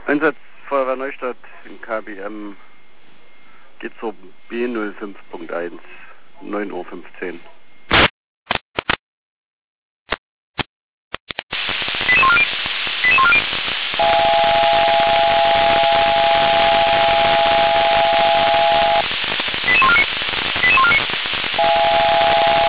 Einsatz Feuerwehr Neustadt in KBM geht zur B05.1, 9:15 Uhr.